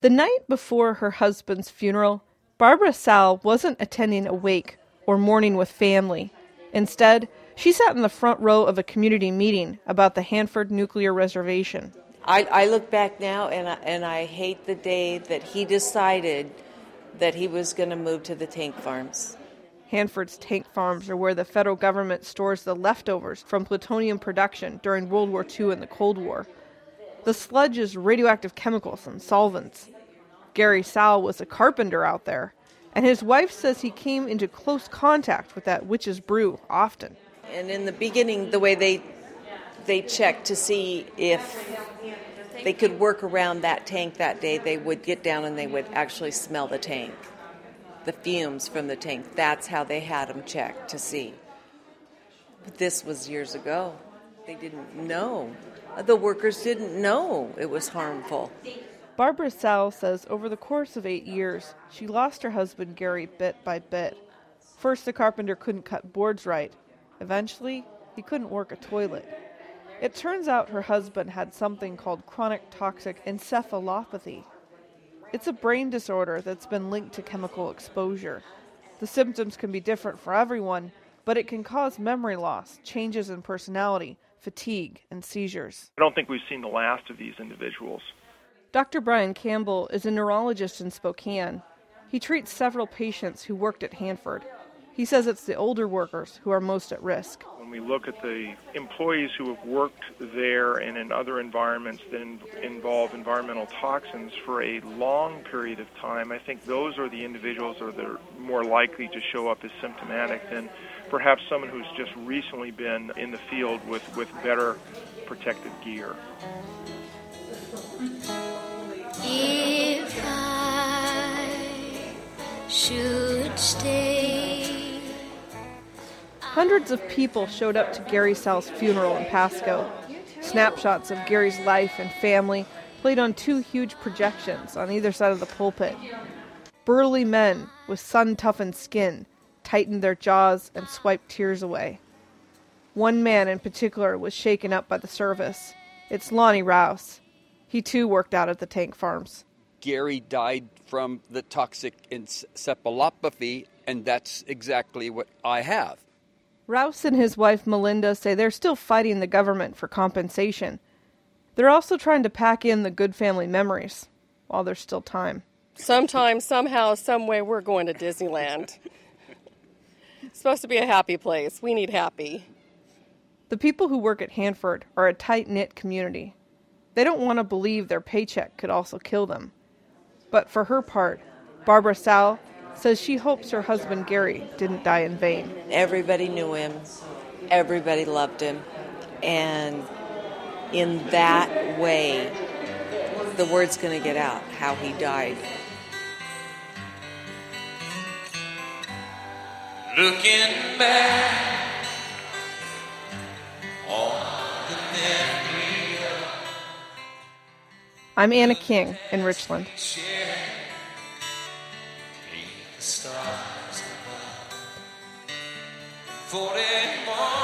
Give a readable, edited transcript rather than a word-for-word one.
The night before her husband's funeral, Barbara Sal wasn't attending a wake or mourning with family. Instead, she sat in the front row of a community meeting about the Hanford Nuclear Reservation. I look back now and I hate the day that he decided that he was going to move to the tank farms. Hanford's tank farms are where the federal government stores the leftovers from plutonium production during World War II and the Cold War. The sludge is radioactive chemicals and solvents. Gary Sal was a carpenter out there, and his wife says he came into close contact with that witch's brew often. And in the beginning, the way they checked to see if they could work around that tank that day, they would get down and they would actually smell the tank, the fumes from the tank. That's how they had them checked to see. But this was years ago. They didn't know. The workers didn't know it was harmful. Barbara Sal says over the course of 8 years, she lost her husband Gary bit by bit. First, the carpenter couldn't cut boards right. Eventually, he couldn't work a toilet. It turns out her husband had something called chronic toxic encephalopathy. It's a brain disorder that's been linked to chemical exposure. The symptoms can be different for everyone, but it can cause memory loss, changes in personality, fatigue, and seizures. I don't think we've seen the last of these individuals. Dr. Brian Campbell is a neurologist in Spokane. He treats several patients who worked at Hanford. He says it's the older workers who are most at risk. When we look at the employees who have worked there and in other environments that involve environmental toxins for a long period of time, I think those are the individuals that are more likely to show up as symptomatic than perhaps someone who's just recently been in the field with better protective gear. If I should stay. Hundreds of people showed up to Gary Sal's funeral in Pasco. Snapshots of Gary's life and family played on 2 huge projections on either side of the pulpit. Burly men with sun-toughened skin tightened their jaws and swiped tears away. One man in particular was shaken up by the service. It's Lonnie Rouse. He too worked out at the tank farms. Gary died from the toxic encephalopathy, and that's exactly what I have. Rouse and his wife Melinda say they're still fighting the government for compensation. They're also trying to pack in the good family memories while there's still time. Sometime, somehow, someway, we're going to Disneyland. It's supposed to be a happy place. We need happy. The people who work at Hanford are a tight-knit community. They don't want to believe their paycheck could also kill them. But for her part, Barbara Sal says she hopes her husband Gary didn't die in vain. Everybody knew him. Everybody loved him. And in that way, the word's going to get out how he died. Looking back on the memory of I'm Anna King in Richland. the stars above. 41